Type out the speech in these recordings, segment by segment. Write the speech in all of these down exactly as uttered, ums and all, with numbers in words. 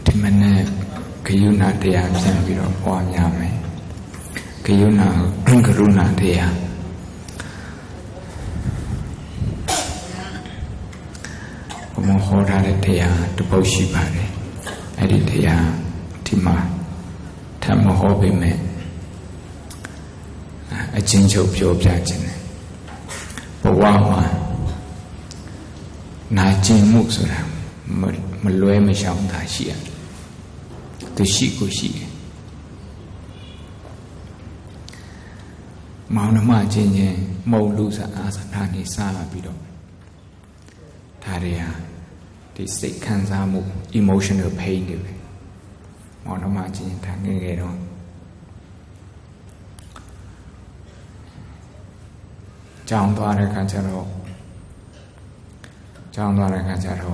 ဒီမနေ့ဂယုဏတရားပြန်ပြီးတော့ပွားများမယ်ဂယုဏကရုဏာတရားဘုံဟောထားတဲ့တရားတစ်ပုဒ်ရှိပါတယ်အဲ့ဒီတရားဒီမှာထပ်မဟောပေမဲ့အချင်းချုပ်ပြောပြခြင်းနဲ့ဘဝမှာနာကျင်မှုဆိုတာမလွဲမရှောင်တာရှိရတယ်သူရှိကိုရှိတယ်မောင်နှမချင်းချင်းမုံလူစားအားစားတာနေစားပြီးတော့ဒါတွေဟာဒီစိတ်ခံစားမှု emotional pain တွေပဲမောင်နှမချင်းဒါငယ်ငယ်တော့ကြောင်းသွားတဲ့ခါကျတော့ကြောင်းသွားတဲ့ခါကျတော့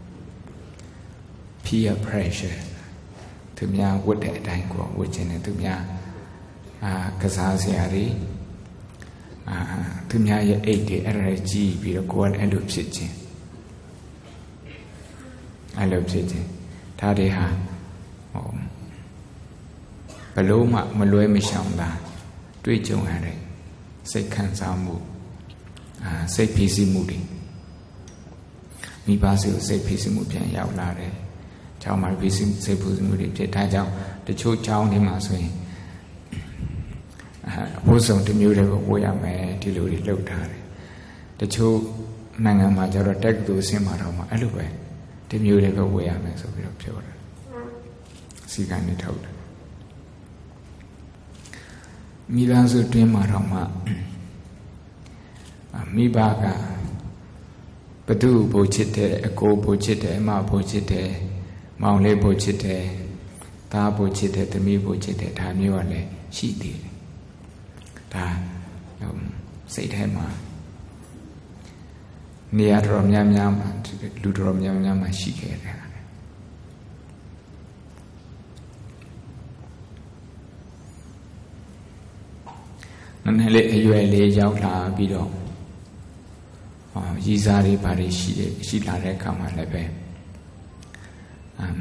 peer pressure သူများဝတ်တဲ့အတိုင်းကိုဝတ်ခြင်းနဲ့သူများအာကစားစရာတွေအာသူများရဲ့အိတ်တွေအဲ့ဒါကြီးပြီးတော့ကိုယ်ကအဲ့လိုဖြစ်ခြင်းအဲ့လိုဖြစ်ခြင်းဒါတွေဟာဟောဘလို့မှမလွဲမရှောင်တာတွေ့ကြုံရတဲ့စိတ်ခံစားမှုအာစိတ်ဖိစီးမှုတွေမိဘစီကိုစိတ်ဖိစီးမှုပြန်ရောက်လာတယ်။ကျောင်းမှာဖိစီးစိတ်ဖိစီးမှုတွေဖြစ်ဒါကြောင့်တချို့ကျောင်းတွေမှာဆိုရင်အဖို့ဆုံးတစ်မျိုးတည်းကိုဝေးရမယ်ဒီလိုတွေလုပ်ထားတယ်။တချို့နိုင်ငံမှာကျတော့တက္ကသိုလ်ဆင်းမှာတော့မှအဲ့လိုပဲဒီမျိုးတည်းပဲဝေးရမယ်ဆိုပြီးတော့ပြောတယ်။စီကံနေထုတ်တယ်။မိသားစုတွင်းမှာတော့မှမိဘကဘသူ့ဘိုးချစ်တယ်အကိုဘိုးချစ်တယ်အမဘိုးချစ်တယ်မောင်လေးဘိုးချစ်တယ်သားဘိုးချစ်တယ်သမီးဘိုးချစ်တယ်ဒါမျိုးကလည်းရှိသေးတယ်ဒါစိတ်ထဲမှာနေရာတော်များများမှာလူတော်များများမှာရှိခဲ့တယ်နည်းနည်းလေးအရွယ်လေးရောက်လာပြီးတော့ရည်စားတွေဘာတွေရှိတယ်ရှိလာတဲ့အခါမှာလည်းပဲအမ်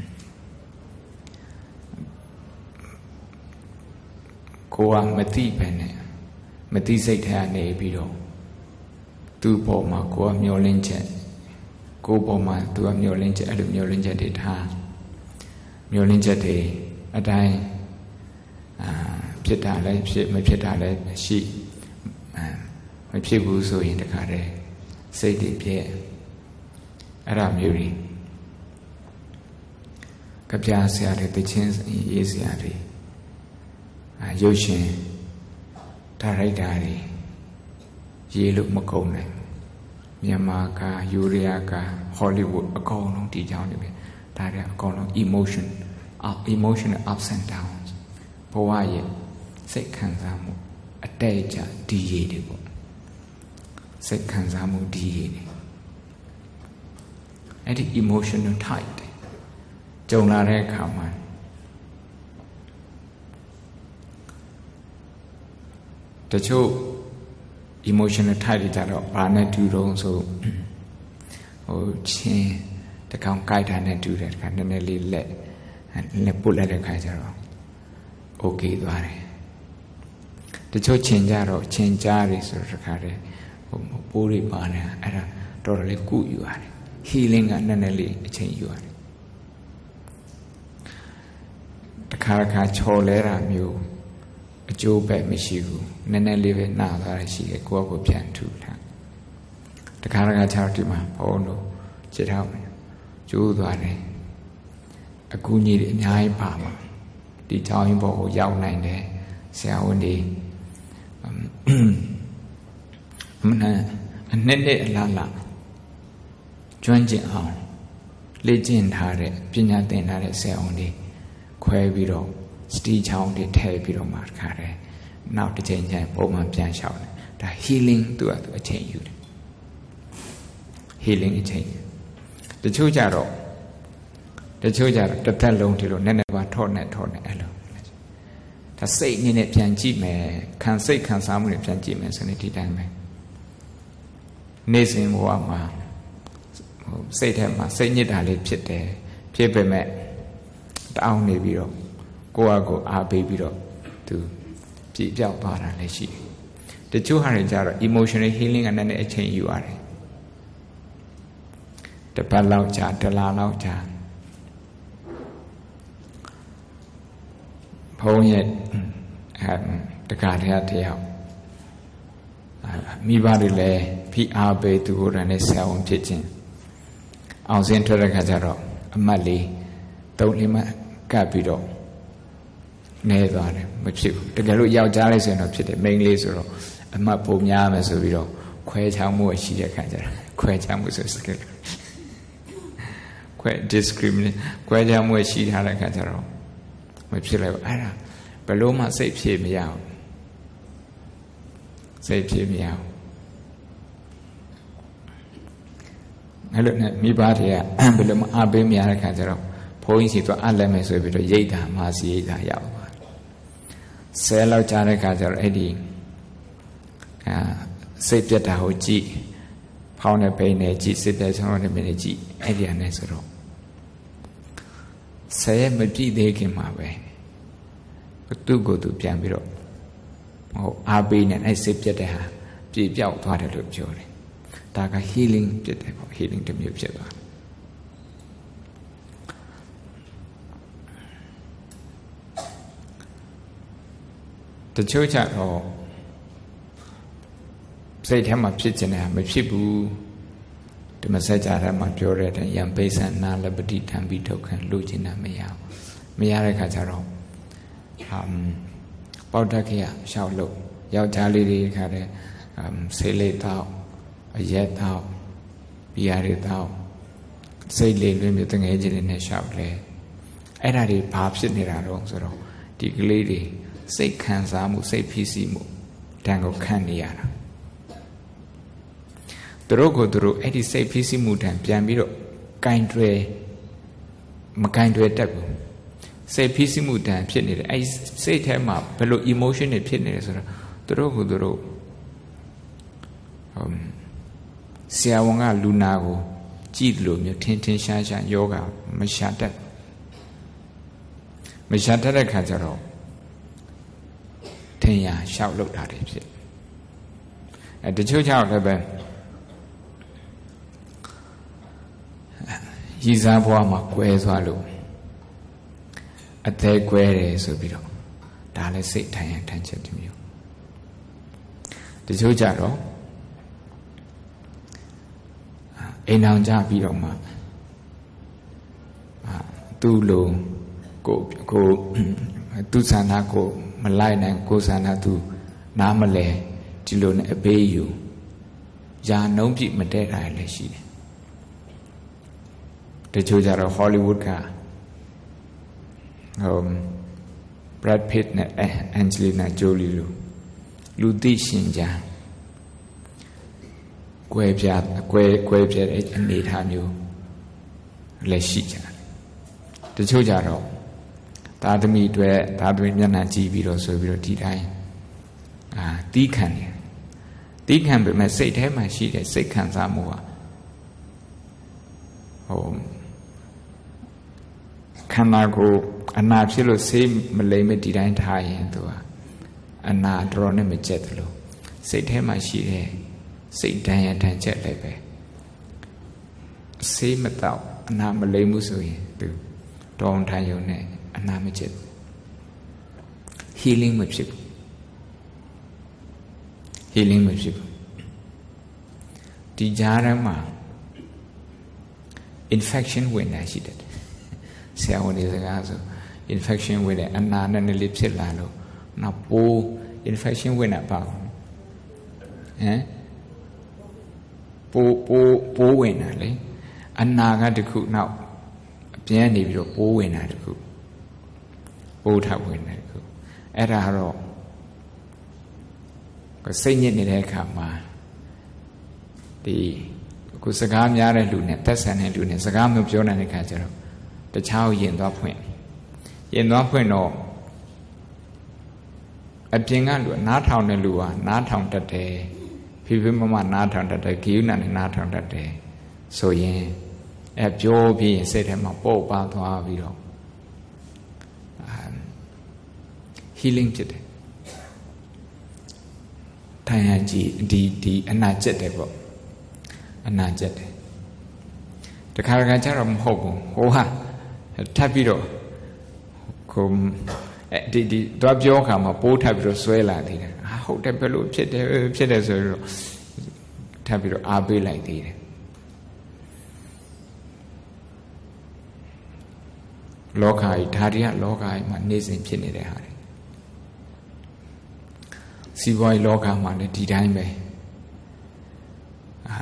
ကိုကမသိပဲနဲ့မသိစိတ်ထဲကနေပြီးတော့သူ့ပေါ်မှာကိုကမျောလင်းချက်ကိုယ်ပေါ်မှာသူကမျောလင်းချက်အဲ့လိုမျောလင်းချက်တွေထားမျောလင်းချက်တွေအတိုင်းအာဖြစ်တာလည်းဖြစ်မဖြစ်တာလည်းရှိမဖြစ်ဘူးဆိုရင်တခါတည်းစိတ်တွေပြည့်အဲ့ဒါမျိုးတွေကြပြဆရာတွေတချင်းရေးဆရာတွေအာရုပ်ရှင်ဒါရိုက်တာတွေရေးလို့မကုန်နိုင်မြန်မာကယူရီးယားကဟောလိဝုဒ်အကုန်လုံးဒီကြောင်းတွေပဲဒါတွေအကုန်လုံး emotion up emotional ups and downs ဘဝရဲ့စိတ်ခံစားမှုအတဲကြဒီရည်တွေပေါ့စိတ်ခံစားမှုဒီရည်တွေအဲ့ဒီ emotional type တွေကြုံလာတဲ့အခါမှာတချို့ emotional type တွေကြတော့ဘာနဲ့တူတုံးဆိုဟိုချင်းတကောင်ကြိုက်တာနဲ့တူတယ်တခါနည်းနည်းလေးလက်လက်ပုတ်လိုက်တဲ့ခါကျတော့ okay သွားတယ်တချို့ချင်းကြတော့ချင်းကြားတွေဆိုတော့တခါတည်းဟိုပိုးတွေပါတယ်အဲ့ဒါတော်တော်လေးကုယူရတယ် healing ကနည်းနည်းလေးအချိန်ယူရတယ်တခါတခါချော်လဲတာမျိုးအကျိုးပဲမရှိဘူးနည်းနည်းလေးပဲနာသွားရရှိတယ်ကိုယ့်ကိုယ်ပြန်ထူထားတခါတခါချောက်ဒီမှာဘုံတို့ခြေထောက်ကျိုးသွားတယ်အကူကြီးတွေအများကြီးပါမှာဒီချောင်းရင်ဘောကိုရောက်နိုင်တယ်ဆရာဝန်တွေမနဲ့အနှစ်နဲ့အလားလားကျွမ်းကျင်အောင်လေ့ကျင့်ထားတဲ့ပညာသင်ထားတဲ့ဆရာဝန်တွေခွဲပြီးတော့စတီချောင်းတွေထည့်ပြီးတော့မှတခါတည်းနောက်တစ်ချိန်ကျရင်ပုံမှန်ပြန်လျှောက်တယ်ဒါ healing သူကသူအချိန်ယူတယ် healing အချိန်တချို့ကြတော့တချို့ကြတော့တစ်သက်လုံးဒီလိုနည်းနည်းပါထော့နဲ့ထော့နဲ့အဲ့လိုဒါစိတ်နည်းနည်းပြန်ကြည့်မယ်ခံစိတ်ခံစားမှုတွေပြန်ကြည့်မယ်ဆိုရင်ဒီတိုင်းပဲနေ့စဉ်ဘဝမှာဟိုစိတ်ထဲမှာစိတ်ညစ်တာလေးဖြစ်တယ်ဖြစ်ပေမဲ့တောင်းနေပြီးတော့ကိုယ့်အကိုအားပေးပြီးတော့သူပြည့်ပြောက်သွားတာလည်းရှိတယ်တချို့ဟာတွေကြတော့ emotional healing ကလည်းနည်းအချိန်ယူရတယ်တပတ်လောက်ကြာတစ်လလောက်ကြာဘုန်းရဲ့အဲတက္ကရာတရားမိဘတွေလည်းဖိအားပေးသူကိုယ်တိုင်နဲ့ဆရာဝန်ဖြစ်ခြင်းအောင်စင်းထွက်တဲ့ခါကျတော့အမတ်လေးသုံးလေးမှကပ်ပြီးတော့နေသွားတယ်မဖြစ်ဘူးတကယ်လို့ယောက်ျားလေးဆိုရင်တော့ဖြစ်တယ်မိန်းကလေးဆိုတော့အမတ်ပုံများမယ်ဆိုပြီးတော့ခွဲခြားမှုရှိတဲ့ခါကျတော့ခွဲခြားမှုဆိုစကားခွဲ discriminate ခွဲခြားမှုရှိထားတဲ့ခါကျတော့မဖြစ်လိုက်ဘူးအဲ့ဒါဘယ်လို့မှစိတ်ဖြေမရဘူးစိတ်ဖြေမရဘူးအဲ့လိုနဲ့မိဘတွေကဘယ်လိုမှအားပေးမရတဲ့ခါကျတော့ဘုန်းကြီးစီတော့အလက်မယ်ဆိုပြီးတော့ရိတ်တာမာစီရိတ်တာရောက်သွားဆဲလောက်ကြားတဲ့ခါကျတော့အဲ့ဒီအာစိတ်ပြတ်တာကိုကြည့်ဖောင်းတဲ့ပိန်နဲ့ကြည့်စစ်တဲ့ဆုံးတဲ့ပိန်နဲ့ကြည့်အဲ့ဒီအနေဆိုတော့ဆဲမပြည့်သေးခင်မှာပဲသူ့ကိုယ်သူပြန်ပြီးတော့ဟိုအားပေးနေအဲ့စိတ်ပြတ်တဲ့ဟာပြေပြောက်သွားတယ်လို့ပြောတယ်ဒါက healing ဖြစ်တယ်ပေါ့ healing တစ်မျိုးဖြစ်သွားတယ်တချို့ကြတော့စိတ်ထဲမှာဖြစ်ချင်တယ်မဖြစ်ဘူးဒီမဆက်ကြတဲ့မှာပြောတဲ့ယံပိဿနာလပတိတံပိဒုက္ခံလို့ချင်တာမရဘူးမရတဲ့ခါကျတော့ဟမ်ပေါတက္ခရရှောက်လို့ယောက်ျားလေးတွေခါတဲ့ဆေးလေးတောက်အရက်တောက်ဘီယာတွေတောက်စိတ်လေးလွင်မြတငယ်ချင်းတွေနဲ့ရှောက်လေအဲ့ဒါတွေဘာဖြစ်နေတာတော့ဆိုတော့ဒီကလေးတွေစိတ်ခံစားမှုစိတ်ဖိစီးမှုတန်ကိုခံနေရတာသူတို့ကိုသူတို့အဲ့ဒီစိတ်ဖိစီးမှုတန်ပြန်ပြီးတော့ကင်တွယ်မကင်တွယ်တတ်ဘူးစိတ်ဖိစီးမှုတန်ဖြစ်နေတယ်အဲ့စိတ်ထဲမှာဘယ်လို emotion တွေဖြစ်နေလဲဆိုတော့သူတို့ကိုသူတို့ဟိုဆရာဝန်ကလူနာကိုကြည့်တယ်လို့မျိုးထင်းထင်းရှားရှားယောဂမရှာတတ်မရှာတတ်တဲ့ခါကျတော့ထင်ရရှောက်လောက်တာတွေဖြစ်အဲတချို့ကြောင့်လည်းပဲရည်စားဘွားမှာကွဲသွားလို့အသေးကွဲတယ်ဆိုပြီးတော့ဒါလည်းစိတ်ထိုင်ရထိုင်ချက်တစ်မျိုးတချို့ကြတော့အိမ်အောင်ကြပြီးတော့မှသူ့လိုကိုကိုသူ့ဆန္ဒကိုမလိုက်နိုင်ကိုယ်ဆန္ဒသူနားမလဲဒီလိုနဲ့အပေးယူယာနှုံးပြမတည့်တာလည်းရှိတယ်တချို့ကြတော့ Hollywood ကဟို Brad Pitt နဲ့ Angelina Jolie လိုလူသိရှင်ကြားကွဲပြားကွဲကွဲပြားတဲ့အနေအထားမျိုးလည်းရှိကြတယ်တချို့ကြတော့သာသမီတွေသာသမီမျက်နှာကြည့်ပြီးတော့ဆိုပြီးတော့ဒီတိုင်းအာတီးခံတယ်တီးခံပေမဲ့စိတ်ထဲမှာရှိတဲ့စိတ်ခံစားမှုဟာဟိုခန္ဓာကိုယ်အနာဖြစ်လို့ဆေးမလိမ့်မဒီတိုင်းထားရင်သူကအနာတော်နဲ့မကျက်သလိုစိတ်ထဲမှာရှိတဲ့စိတ်တန်ရတန်ချက်လည်းပဲဆေးမတော့အနာမလိမ့်မှုဆိုရင်သူတောင်းထိုင်ရုံနဲ့အနာမကျက် healing မဖြစ်ဘူး healing မဖြစ်ဘူးဒီကြားထဲမှာ infection ဝင်တာရှိတယ်ဆရာဝန်တွေစကားဆို infection ဝင်တယ်အနာနဲ့လေးဖြစ်လာလို့နောက်ပိုး infection ဝင်တာပေါ့ဟမ်ပိုးပိုးပိုးဝင်တာလေအနာကတခုနောက်အပြင်းနေပြီးတော့ပိုးဝင်တာတခုပိုးထပ်ဝင်တယ်တခုအဲ့ဒါတော့စိတ်ညစ်နေတဲ့အခါမှာဒီအခုစကားများတဲ့လူနဲ့သက်ဆိုင်တဲ့လူနဲ့စကားမပြောနိုင်တဲ့အခါကျတော့တခြားကိုယဉ်သွားဖွင့်ယဉ်သွားဖွင့်တော့အပြင်ကလူနားထောင်တဲ့လူဟာနားထောင်တတ်တယ်ဖိဖိမမနားထောင်တတ်တယ်ဂိယူနာနဲ့နားထောင်တတ်တယ်ဆိုရင်အဲပြောပြီးရင်စိတ်ထဲမှာပုတ်ပါသွားပြီးတော့ healing ဖြစ်တယ်ထိုင်ရကြည့်ဒီဒီအနာကျက်တယ်ပေါ့အနာကျက်တယ်တခါတခါကျတော့မဟုတ်ဘူးဟိုဟာထပ်ပြီးတော့ကိုဒီဒီတော့ပြောခါမှာပိုးထပ်ပြီးတော့ဆွဲလာသေးတယ်ဟာဟုတ်တယ်ဘယ်လိုဖြစ်တယ်ဖြစ်တယ်ဆိုတော့ထပ်ပြီးတော့အားပေးလိုက်သေးတယ်လောကကြီးဓာတိယလောကကြီးမှာနေစဉ်ဖြစ်နေတဲ့ဟာတွေစီးပွားရေးလောကမှာလည်းဒီတိုင်းပဲအာ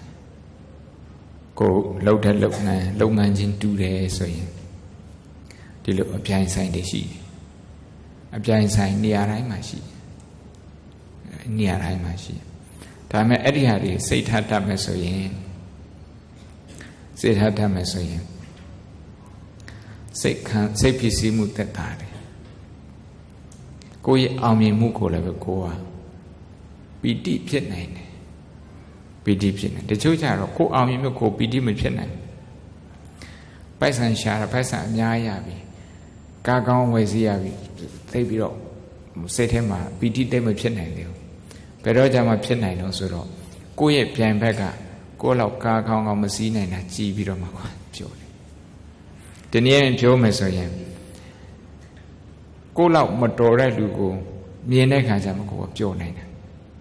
ကိုလှုပ်တဲ့လုပ်ငန်းလုပ်ငန်းချင်းတူတယ်ဆိုရင်ဒီလိုအပြိုင်ဆိုင်တွေရှိတယ်အပြိုင်ဆိုင်နေရာတိုင်းမှာရှိနေရာတိုင်းမှာရှိဒါပေမဲ့အဲ့ဒီဟာတွေစိတ်ထားတတ်မယ်ဆိုရင်စိတ်ထားတတ်မယ်ဆိုရင်စိတ်ခံစိတ်ဖြစ်စီမှုသက်သာတယ်ကိုယ့်ရဲ့အောင်မြင်မှုကိုလည်းပဲကိုယ်ဟာပီတိဖြစ်နိုင်တယ်ပီတိဖြစ်နေတချို့ကြတော့ကိုယ်အောင်မြင်မှုကိုပီတိမဖြစ်နိုင်ပိုက်ဆံရှာတာပိုက်ဆံအများရပြီကားကောင်းဝယ်စီရပြီသိပြီးတော့စိတ်ထဲမှာပီတိတိတ်မဖြစ်နိုင်သေးဘူးဘယ်တော့ကြမှာဖြစ်နိုင်တော့ဆိုတော့ကိုယ့်ရဲ့ပြိုင်ဘက်ကကိုယ့်လောက်ကားကောင်းကောင်းမစီးနိုင်တာကြည်ပြီးတော့မှပြောတယ်ဒီနေ့ပြောမယ်ဆိုရင်ကိုယ့်လောက်မတော်တဲ့လူကိုမြင်တဲ့ခါကျမှကိုယ်ကပြောနိုင်တယ်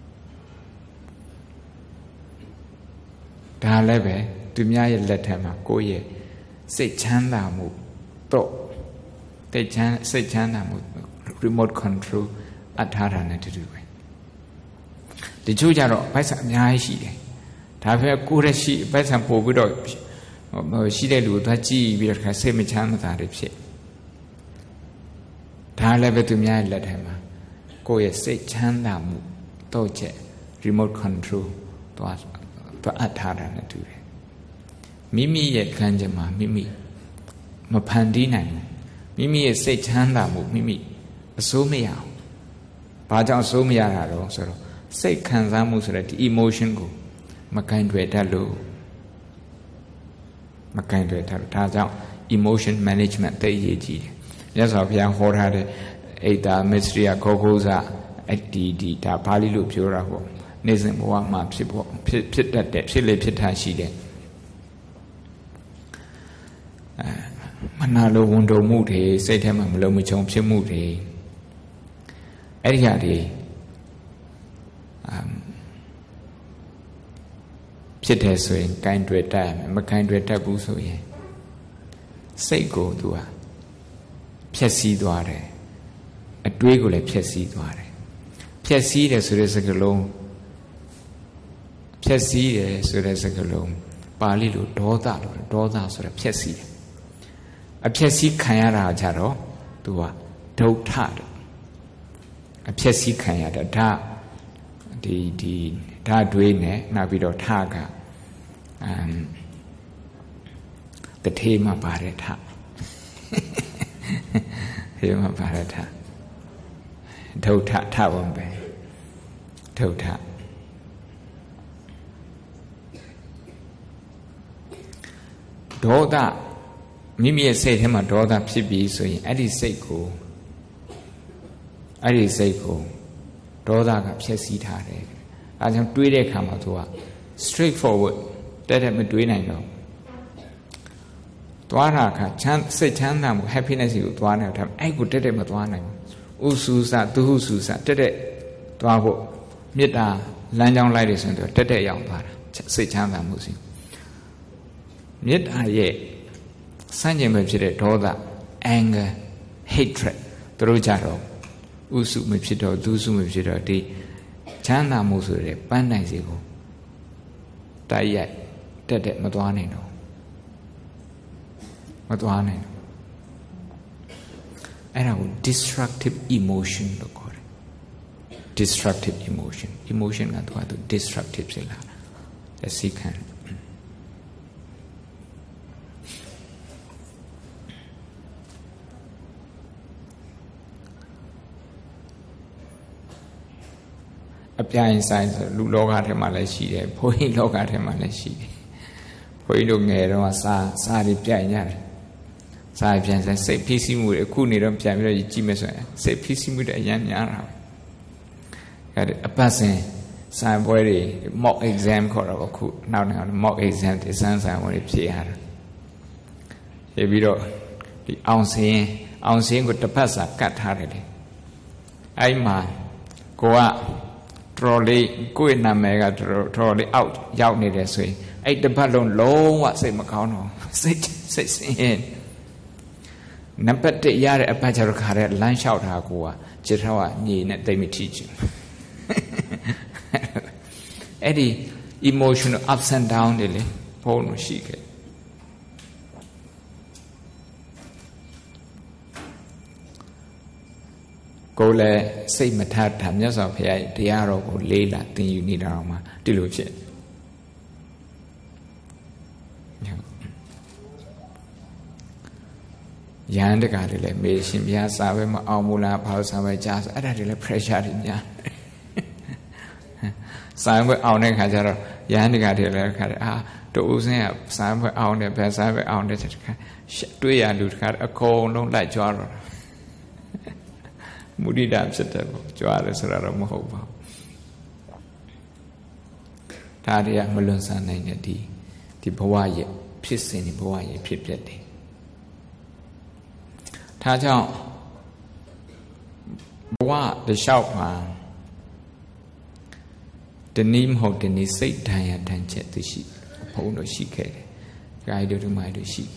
ဒါလည်းပဲသူများရဲ့လက်ထက်မှာကိုယ့်ရဲ့စိတ်ချမ်းသာမှုတော့စိတ်ချမ်းစိတ်ချမ်းသာမှု remote control အထားတာနဲ့တူတူပဲတချို့ကြတော့ပိုက်ဆံအများကြီးရှိတယ်ဒါပေမဲ့ကိုယ်ရဲ့ရှိပိုက်ဆံပို့ပြီးတော့ရှိတဲ့လူကိုသွားကြည့်ပြီးတော့ခါစိတ်မချမ်းသာတွေဖြစ်ဒါလည်းပဲသူများရဲ့လက်ထက်မှာကိုယ့်ရဲ့စိတ်ချမ်းသာမှုတော့ချက် remote control သွားသွားအထားတာနဲ့တူတယ်မိမိရဲ့ခံချက်မှာမိမိမဖန်တီးနိုင်ဘူးမိမိရဲ့စိတ်ချမ်းသာမှုမိမိအစိုးမရအောင်ဘာကြောင့်အစိုးမရတာတော့ဆိုတော့စိတ်ခံစားမှုဆိုတဲ့ဒီ emotion ကိုမကင်တွယ်တတ်လို့မကင်တွယ်တတ်ဒါကြောင့် emotion management သိရေးကြည့်တယ်မြတ်စွာဘုရားဟောထားတဲ့အိတ်တာမစ္စရိယခောခောဇအဒီဒီဒါပါဠိလိုပြောတာပေါ့နေစဉ်ဘဝမှာဖြစ်ဖို့ဖြစ်ဖြစ်တတ်တဲ့ဖြစ်လေဖြစ်ထားရှိတယ်အဲမနာလိုဝန်တုံမှုတွေစိတ်ထဲမှာမလုံးမချုံဖြစ်မှုတွေအဲ့ဒီဟာတွေအမ်ဖြစ်တယ်ဆိုရင်ကင်တွယ်တတ်ရမယ်မကင်တွယ်တတ်ဘူးဆိုရင်စိတ်ကိုသူကဖြက်စီးသွားတယ်အတွေးကိုလည်းဖြက်စီးသွားတယ်ဖြက်စီးတယ်ဆိုတဲ့စကားလုံးဖြက်စီးတယ်ဆိုတဲ့စကားလုံးပါဠိလိုဒေါသလို့ဒေါသဆိုတဲ့ဖြက်စီးတယ်အဖြက်စီးခံရတာကြတော့သူကဒုဋ္ဌတယ်အဖြက်စီးခံရတာဒါဒီဒီဓာတွေးနဲ့နောက်ပြီးတော့ထကအမ်တထေးမှာပါတဲ့ထဟေးမှာပါတဲ့ထဒုဋ္ဌထဝံပဲဒုဋ္ဌဒေါသမိမိရဲ့စိတ်ထဲမှာဒေါသဖြစ်ပြီးဆိုရင်အဲ့ဒီစိတ်ကိုအဲ့ဒီစိတ်ကိုဒေါသကဖျက်ဆီးထားတယ်အဲဒါကြောင့်တွေးတဲ့အခါမှာသူက straight forward တက်တက်မတွေးနိုင်တော့သွားတာခါချမ်းစိတ်ချမ်းသာမှု happiness ကိုသွားနေတော့အဲ့ကိုတက်တက်မသွားနိုင်ဘူးဥစုစသူဟုစုစတက်တက်သွားဖို့မေတ္တာလမ်းကြောင်းလိုက်တယ်ဆိုရင်တော့တက်တက်ရောက်သွားတာစိတ်ချမ်းသာမှုစီမေတ္တာရဲ့စံချိန်ပဲဖြစ်တဲ့ဒေါသ anger hatred တို့ကြတော့ဥစုမဖြစ်တော့သူစုမဖြစ်တော့ဒီချမ်းသာမှုဆိုတဲ့ပန်းနိုင်စီကိုတိုက်ရိုက်တက်တက်မသွားနိုင်တော့မသွားနိုင်တော့အဲ့ဒါကို destructive emotion လို့ခေါ်တယ် destructive emotion emotion ကတော့သူ destructive ဖြစ်လာတာစိတ်ခံအပြိုင်ဆိုင်ဆိုလူလောကထဲမှာလည်းရှိတယ်ဘုန်းကြီးလောကထဲမှာလည်းရှိတယ်ဘုန်းကြီးတို့ငယ်တော့စာစာတွေပြိုင်ကြတယ်စာပြန်စစိတ်ဖိစီးမှုတွေအခုနေတော့ပြန်ပြီးတော့ကြည့်မယ်ဆိုရင်စိတ်ဖိစီးမှုတွေအများများတာပဲအပတ်စဉ်စာပွဲတွေ mock exam ခေါ်တော့အခုနောက်နောက် mock exam တွေစမ်းစာပွဲတွေဖြေရတာဖြေပြီးတော့ဒီအောင်စင်းအောင်စင်းကိုတစ်ဖက်စာကတ်ထားတယ်လေအဲ့မှာကိုကတော်လေးကိုယ့်နာမည်ကတော်တော်လေးအောက်ရောက်နေတယ်ဆိုရင်အဲ့တစ်ပတ်လုံးလုံးဝစိတ်မကောင်းတော့စိတ်စိတ်ဆင်းရဲနံပါတ်တစ်ရတဲ့အပတ်ကျတော့ခါတဲ့လမ်းလျှောက်တာကိုကจิตထောကညည်နဲ့တိတ်မထီချင်အဲ့ဒီ emotional ups and down တွေလေဘုံလို့ရှိခဲ့ကိုယ်လည်းစိတ်မထတာမြတ်စွာဘုရားတရားတော်ကိုလေးလာသင်ယူနေတာတော့မှဒီလိုဖြစ်ရဟန်းတကာတွေလည်းမေရှင်ဘုရားစာပဲမအောင်ဘူးလားဘာလို့စာပဲကြားဆိုအဲ့ဒါတွေလည်း pressure တွေများစာပဲအောင်တဲ့ခါကျတော့ရဟန်းတကာတွေလည်းခါတယ်အာတူဦးစင်းကစာပဲအောင်တယ်ဘယ်စာပဲအောင်တယ်တခါတွေ့ရလူတခါအကုန်လုံးလိုက်ကြွားတော့မုဒိတာဖြစ်တယ်ပေါ့ကြွားတယ်ဆိုတာတော့မဟုတ်ပါဘူးဒါတွေကမလွန်ဆန်နိုင်တဲ့ဒီဒီဘဝရဲ့ဖြစ်စဉ်ဒီဘဝရဲ့ဖြစ်ပျက်တယ်ဒါကြောင့်ဘဝတစ်လျှောက်မှာတနည်းမဟုတ်တနည်းစိတ်ဓာတ်ရတန်ချက်သိရှိဘုံတို့ရှိခဲ့တယ်။ဒါတို့ဒီမိုင်းတို့ရှိ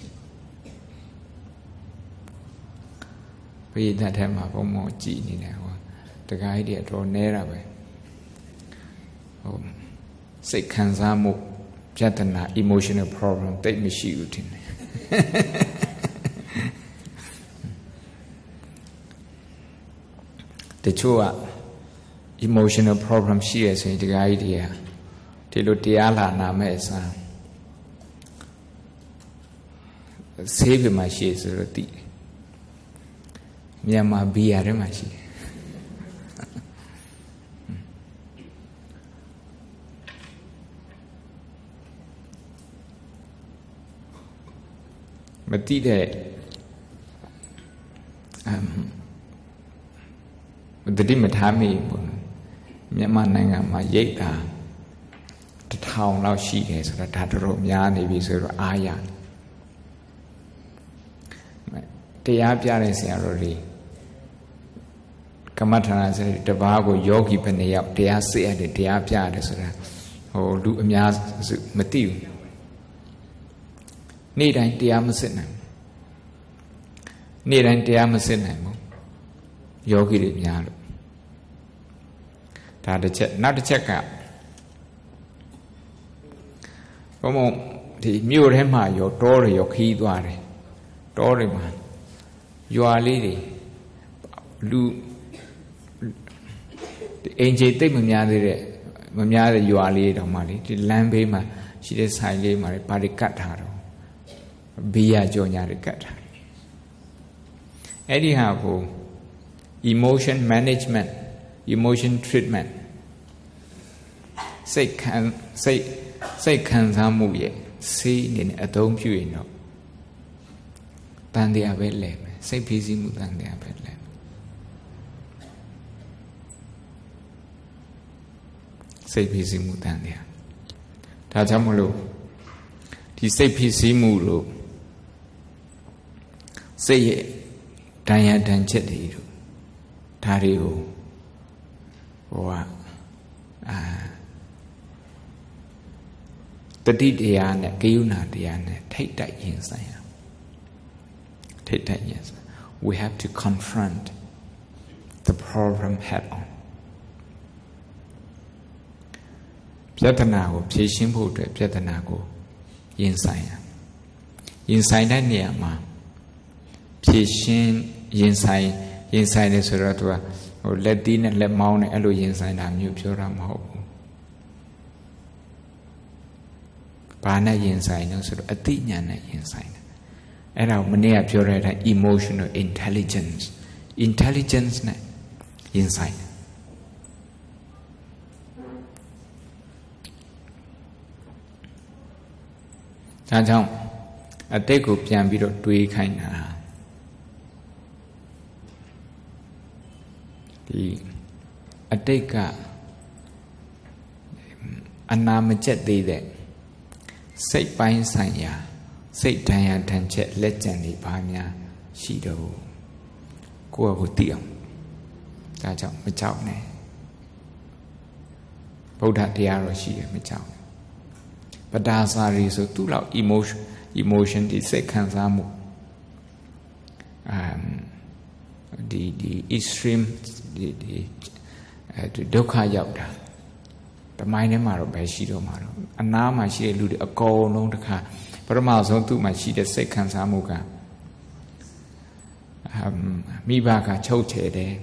ဘိဓာတ်ထဲမှာဘုံမောကြည်နေတယ်ဟောတခါကြီးတွေတော့နဲတာပဲဟိုစိတ်ခံစားမှုပြဿနာ emotional problem တိတ်မရှိဘူးထင်တယ်တချို့က emotional problem ရှိရဆိုရင်ဒီကကြီးတွေကဒီလိုတရားလာနာမဲ့အစားဆေးပြမှာရှိဆိုတော့တည်မြန်မာဘီယာထဲမှာရှိတယ်မတိတဲ့အမ်တတိမထားမိဘူးမြန်မာနိုင်ငံမှာရိတ်တာတစ်ထောင်လောက်ရှိတယ်ဆိုတော့ဒါတော်တော်များနေပြီဆိုတော့အားရတရားပြတဲ့ဆရာတော်တွေကမ္မထာနာစရိတပါးကိုယောဂီဘယ်နှယောက်တရားစစ်ရတယ်တရားပြရတယ်ဆိုတာဟိုလူအများစုမသိဘူးနေ့တိုင်းတရားမစစ်နိုင်နေ့တိုင်းတရားမစစ်နိုင်ဘူးယောဂီတွေများလို့ဒါတစ်ချက်နောက်တစ်ချက်ကဘုံဘုံဒီမြို့ထဲမှာရောတောတွေရောခီးသွားတယ်တောတွေမှာရွာလေးတွေလူဒီအင်ဂျီတိတ်မများသေးတဲ့မများတဲ့ရွာလေးတောင်မှလေဒီလမ်းဘေးမှာရှိတဲ့ဆိုင်လေးမှာဘာတွေကတ်ထားတော့ဘီယာကြော်ညာတွေကတ်ထားအဲ့ဒီဟာကို emotion management emotion treatment စိတ်ခံစိတ်စိတ်ခံစားမှုရဲ့ဆေးအနေနဲ့အသုံးပြုရင်တော့တန်တရားပဲလဲမယ်စိတ်ဖိစီးမှုတန်တရားပဲလဲစိတ်ဖိစီးမှုတန်တရားဒါကြောင့်မလို့ဒီစိတ်ဖိစီးမှုလို့စိတ်ရဲ့ဒဏ်ရာဒဏ်ချက်တွေတို့ဒါတွေကိုဟိုကအာတတိတရားနဲ့ကယုဏတရားနဲ့ထိတ်တိုက်ရင်ဆိုင်ရထိတ်တိုက်ရင်ဆိုင် we have to confront the problem head on ပြဿနာကိုဖြေရှင်းဖို့အတွက်ပြဿနာကိုရင်ဆိုင်ရရင်ဆိုင်တဲ့နေရာမှာဖြေရှင်းရင်ဆိုင်ရင်ဆိုင်တယ်ဆိုတော့သူကဟိုလက်သီးနဲ့လက်မောင်းနဲ့အဲ့လိုရင်ဆိုင်တာမျိုးပြောတာမဟုတ်ဘူးဘာနဲ့ရင်ဆိုင်လို့ဆိုတော့အသိဉာဏ်နဲ့ရင်ဆိုင်တယ်အဲ့ဒါကိုမနေ့ကပြောတဲ့အတိုင်း emotional intelligence intelligence နဲ့ရင်ဆိုင်တယ်ဒါကြောင့်အတိတ်ကိုပြန်ပြီးတော့တွေးခိုင်းတာဒီအတိတ်ကအနာမကျက်သေးတဲ့စိတ်ပိုင်းဆိုင်ရာစိတ်ဒဏ်ရာဒဏ်ချက်လက်ကျန်တွေဘာများရှိတော့ကိုယ့်အကိုသိအောင်ဒါကြောင့်မကြောက်နဲ့ဗုဒ္ဓတရားတော်ရှိတယ်မကြောက်ပဒါစာရီဆိုသူ့လောက် emotion emotion ဒီစိတ်ခံစားမှုအမ်ဒီဒီ extreme ဒီဒီအဲဒုက္ခရောက်တာတမိုင်းထဲမှာတော့ပဲရှိတော့မှာတော့အနားမှာရှိတဲ့လူတွေအကုန်လုံးတစ်ခါပထမဆုံးသူ့မှာရှိတဲ့စိတ်ခံစားမှုကအမ်မိဘကချုပ်ချယ်တယ်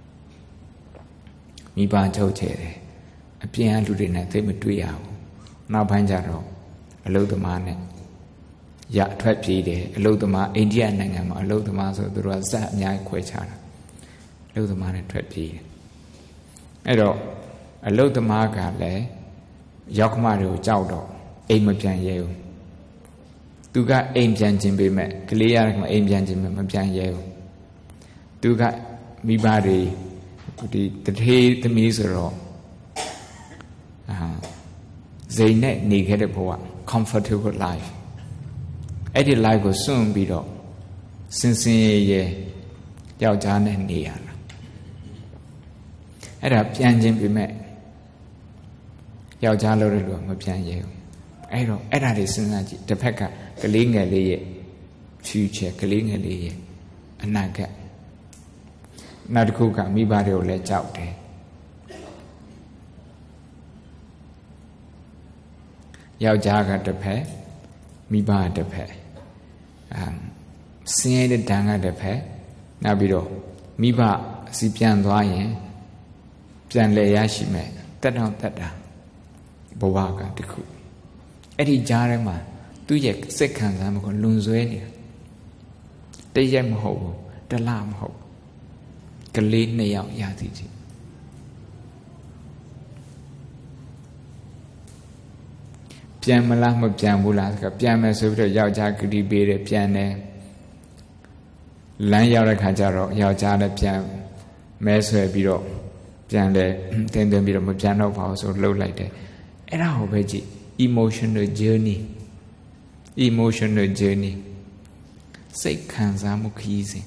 မိဘချုပ်ချယ်တယ်အပြင်အလူတွေနဲ့သိမတွေ့ရဘူးနောက်ပိုင်းကျတော့အလုသမားနဲ့ရထွက်ပြေးတယ်အလုသမားအိန္ဒိယနိုင်ငံမှာအလုသမားဆိုသူတို့ကဇက်အများကြီးခွဲခြားတာအလုသမားနဲ့ထွက်ပြေးတယ်အဲ့တော့အလုသမားကလည်းယောက်ျားတွေကိုကြောက်တော့အိမ်မပြန်ရဲဘူးသူကအိမ်ပြန်ခြင်းပေမဲ့ကလေးရကအိမ်ပြန်ခြင်းမပြန်ရဲဘူးသူကမိဘတွေဒီတထေးသမီးဆိုတော့အာဇိမ်နဲ့နေခဲ့တဲ့ဘဝ comfortable life အဲ့ဒီ life ကိုစွန့်ပြီးတော့စင်စင်ရဲရဲယောက်ျားနဲ့နေရတာအဲ့ဒါပြန်ခြင်းပေမဲ့ယောက်ျားလို့တဲ့လူကမပြန်ရဲဘူးအဲ့တော့အဲ့ဒါတွေစဉ်းစားကြည့်တစ်ဖက်ကကလေးငယ်လေးရဲ့ future ကလေးငယ်လေးရဲ့အနာဂတ်နောက်တစ်ခုကမိဘတွေကိုလည်းကြောက်တယ်ယောက်ျားကတစ်ဖက်မိဘကတစ်ဖက်အမ်ဆင်းရဲတဲ့ဓာတ်ကတစ်ဖက်နောက်ပြီးတော့မိဘစီပြန်သွားရင်ပြန်လဲရရှိမဲ့တက်တော့တက်တာဘဝကတခုအဲ့ဒီကြားထဲမှာသူ့ရဲ့စိတ်ခံစားမှုကိုလွန်ဆွဲနေတာတရက်မဟုတ်ဘူးတလမဟုတ်ကလေးနှစ်ယောက်ရသည်ကြီးပြန်မလားမပြန်ဘူးလားဆိုတော့ပြန်မယ်ဆိုပြီးတော့ယောက်ျားဂတိပေးတယ်ပြန်တယ်လမ်းရောက်တဲ့ခါကျတော့ယောက်ျားလည်းပြန်မဲဆွဲပြီးတော့ပြန်တယ်တင်းတင်းပြီးတော့မပြန်တော့ပါဘူးဆိုလှုပ်လိုက်တယ်အဲ့ဒါကိုပဲကြည့် emotional journey emotional journey စိတ်ခံစားမှုခရီးစဉ်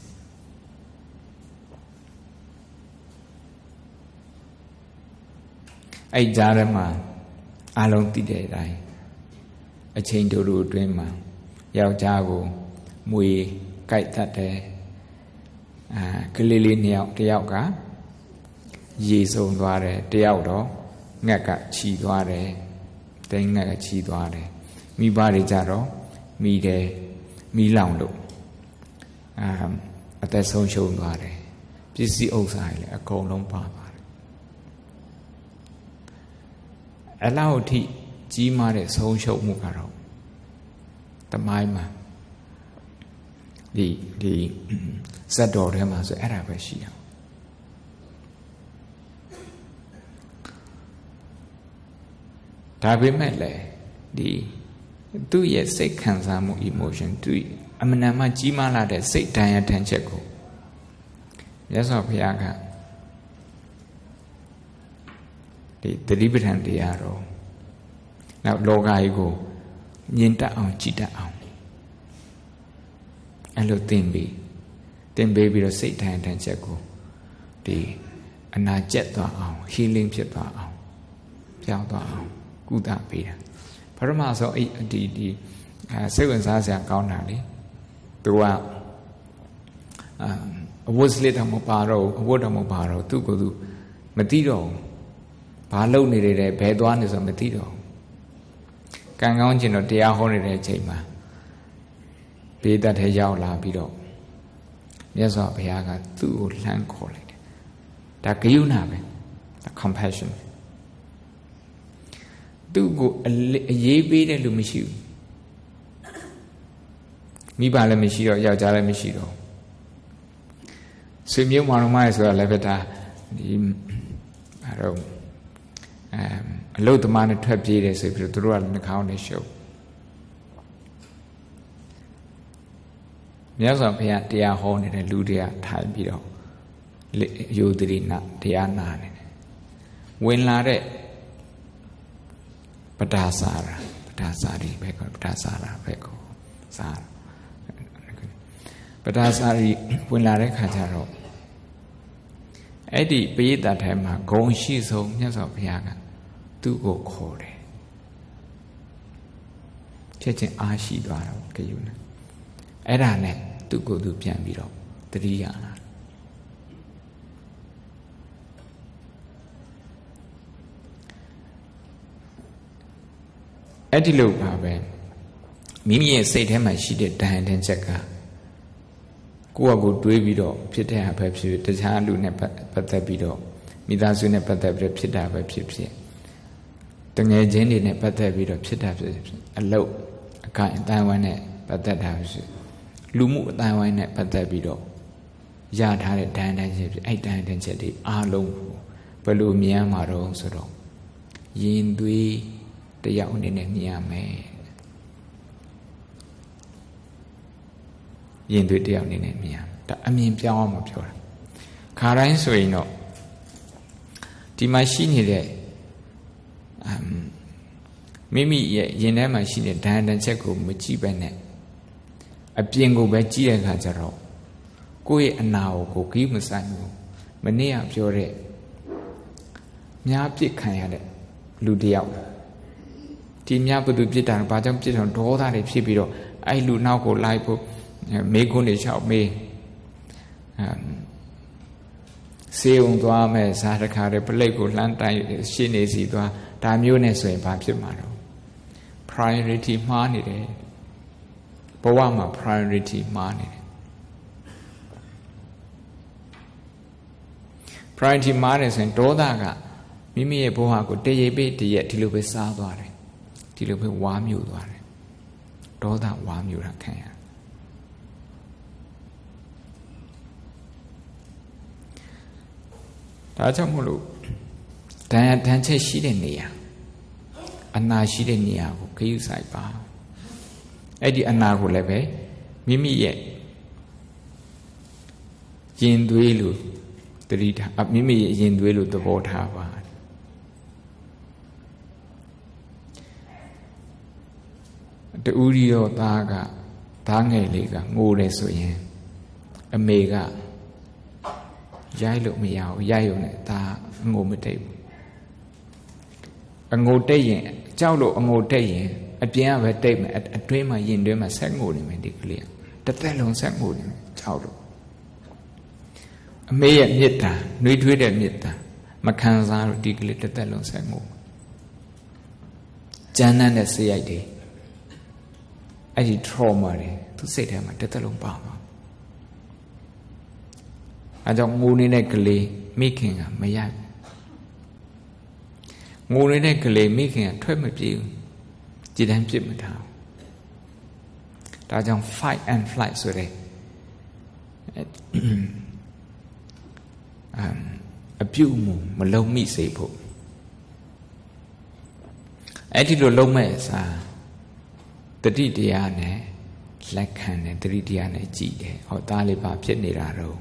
အဲ့ကြားထဲမှာအလုံးသိတဲ့အတိုင်းအချိန်တူတူအတွင်းမှာယောက်ျားကိုမွေကြိုက်တတ်တယ်အာကလေးလေးနှစ်ယောက်တယောက်ကရေစုံသွားတယ်တယောက်တော့ငှက်ကခြီသွားတယ်တိုင်းငှက်ကခြီသွားတယ်မိဘတွေကြတော့မိတယ်မိလောင်လို့အာအသက်ဆုံးရှုံးသွားတယ်ပစ္စည်းဥစ္စာတွေလည်းအကုန်လုံးပါသွားတယ်အလောက်အထိကြီးမားတဲ့ဆုံးရှုံးမှုကတော့တမိုင်းမှာဒီဒီဇတ်တော်ထဲမှာဆိုအဲ့ဒါပဲရှိအောင်ဒါပေမဲ့လည်းဒီသူ့ရဲ့စိတ်ခံစားမှု emotion သူအမှန်တမ်းမှကြီးမားလာတဲ့စိတ်ဒဏ်ရာဒဏ်ချက်ကိုမြတ်စွာဘုရားကဒီသတိပဋ္ဌာန်တရားတော်နောက်လောကကြီးကိုမြင်တတ်အောင်ကြည်တတ်အောင်အဲ့လိုသင်ပြီးသင်ပေးပြီးတော့စိတ်ဒဏ်ရာဒဏ်ချက်ကိုဒီအနာကျက်သွားအောင် healing ဖြစ်သွားအောင်ပြောင်းသွားအောင်ကုသပေးတာပထမဆုံးအဲ့ဒီဒီအဲစိတ်ဝင်စားစရာကောင်းတာလေသူကအာအဝတ်စလစ်တော့မပါတော့အဝတ်တော့မပါတော့သူ့ကိုယ်သူမသိတော့ဘူးဘာလုပ်နေတယ်လဲဘယ်သွားနေဆိုမသိတော့ဘူးကံကောင်းခြင်းတော့တရားဟောနေတဲ့အချိန်မှာဘေးသက်ထဲရောက်လာပြီးတော့မြတ်စွာဘုရားကသူ့ကိုလှမ်းခေါ်လိုက်တယ်ဒါဂရုဏာပဲ compassion သူ့ကိုအရေးပေးတဲ့လူမရှိဘူးမိဘလည်းမရှိတော့ယောက်ျားလည်းမရှိတော့ဆွေမျိုးမောင်နှမတွေဆိုတာလည်းပဲဒါဒီဘာတော့အဲအလုတ်သမားနဲ့ထွက်ပြေးတယ်ဆိုပြီးတော့သူတို့ကလည်းနှာခေါင်းနဲ့ရှုပ်မြတ်စွာဘုရားတရားဟောနေတဲ့လူတွေကထိုင်ပြီးတော့ယောတိနာတရားနာနေတယ်ဝင်လာတဲ့ပဒါစာရာပဒါစာရီပဲကောပဒါစာရာပဲကောစာပဒါစာရီဝင်လာတဲ့ခါကျတော့အဲ့ဒီပရိသတ်ထဲမှာဂုံရှိဆုံးမြတ်စွာဘုရားကသူ့ကိုခေါ်တယ်ချက်ချင်းအားရှိသွားတော့ကြယူနေအဲ့ဒါနဲ့သူ့ကိုယ်သူပြန်ပြီးတော့တတိယလာအဲ့ဒီလိုပါပဲမိမိရဲ့စိတ်ထဲမှာရှိတဲ့ဒဏ်တင်ချက်ကကိုယ့်အကိုတွေးပြီးတော့ဖြစ်တဲ့ဟာပဲဖြစ်တခြားလူနဲ့ပတ်သက်ပြီးတော့မိသားစုနဲ့ပတ်သက်ပြီးတော့ဖြစ်တာပဲဖြစ်ဖြစ်တငယ်ချင်းတွေနဲ့ပတ်သက်ပြီးတော့ဖြစ်တာဖြစ်ဖြစ်အလုတ်အကိုင်အတိုင်းဝိုင်းနဲ့ပတ်သက်တာဖြစ်လူမှုအတိုင်းဝိုင်းနဲ့ပတ်သက်ပြီးတော့ရထားတဲ့ဒဏ်တင်ချက်ဖြစ်အဲ့ဒဏ်တင်ချက်တွေအားလုံးဘယ်လိုမြင်ရမှာတော့ဆိုတော့ရင်သွေးတယောက်အနေနဲ့မြင်ရမယ်ရင်သွေးတယောက်အနေနဲ့မြင်ရဒါအမြင်ပြောင်းအောင်မပြောတာခါတိုင်းဆိုရင်တော့ဒီမှာရှိနေတဲ့မိမိရဲ့ရင်ထဲမှာရှိတဲ့ဒဏ်တန်ချက်ကိုမကြည့်ပဲနဲ့အပြင်ကိုပဲကြည့်တဲ့အခါကျတော့ကိုယ့်ရဲ့အနာကိုကိုယ်ကြီးမဆိုင်ဘူးမနေ့ကပြောတဲ့မြားပြစ်ခံရတဲ့လူတယောက်ဒီမြားဘသူပြစ်တာဘာကြောင့်ပြစ်တော့ဒေါသတွေဖြစ်ပြီးတော့အဲ့လူနောက်ကိုလိုက်ဖို့မေခွန်းတွေလျှောက်မေးစေုံသွားမဲ့ဇာတခါတဲ့ပလိတ်ကိုလှမ်းတိုင်ရှင်းနေစီသွားဒါမျိုးနဲ့ဆိုရင်ဘာဖြစ်မှာတော့ priority မှားနေတယ်ဘဝမှာ priority မှားနေတယ် priority မှားတယ်ဆိုရင်ဒေါသကမိမိရဲ့ဘဝကိုတရေပိတရက်ဒီလိုပဲစားသွားတယ်ဒီလိုပဲဝါမျိုးသွားတယ်ဒေါသဝါမျိုးတာခံရဒါကြောင့်မို့လို့တန်တန်ချက်ရှိတဲ့နေရာအနာရှိတဲ့နေရာကိုခရုစိုက်ပါအဲ့ဒီအနာကိုလည်းပဲမိမိရဲ့ရင်သွေးလို့တတိထားမိမိရဲ့ရင်သွေးလို့သဘောထားပါတူရီရောသားကသားငယ်လေးကငိုတယ်ဆိုရင်အမေကရိုက်လို့မရဘူးရိုက်ရုံနဲ့ဒါအငိုမတိတ်ဘူးအငိုတိတ်ရင်ကြောက်လို့အငိုတိတ်ရင်အပြင်ကပဲတိတ်မယ်အတွင်းမှာရင်တွင်းမှာဆက်ငိုနေမယ်ဒီကလေးတစ်သက်လုံးဆက်ငိုနေမယ်ကြောက်လို့အမေရဲ့မေတ္တာနှွေးထွေးတဲ့မေတ္တာမခံစားလို့ဒီကလေးတစ်သက်လုံးဆက်ငိုကြမ်းတမ်းတဲ့စိတ်ရိုက်တွေအဲ့ဒီ trauma တွေသူစိတ်ထဲမှာတစ်သက်လုံးပါမှာအဲကြောင့်ငိုနေတဲ့ကလေးမိခင်ကမရိုက်ငိုနေတဲ့ကလေးမိခင်ကထွက်မပြေးဘူးကြည်တမ်းပြစ်မထားဒါကြောင့် fight and flight ဆိုတဲ့အပြုတ်မှုမလုံးမိစေဖို့အဲ့ဒီလိုလုံးမဲ့စားတတိတရားနဲ့လက်ခံတယ်တတိတရားနဲ့ကြည်တယ်ဟောသားလေးပါဖြစ်နေတာတော့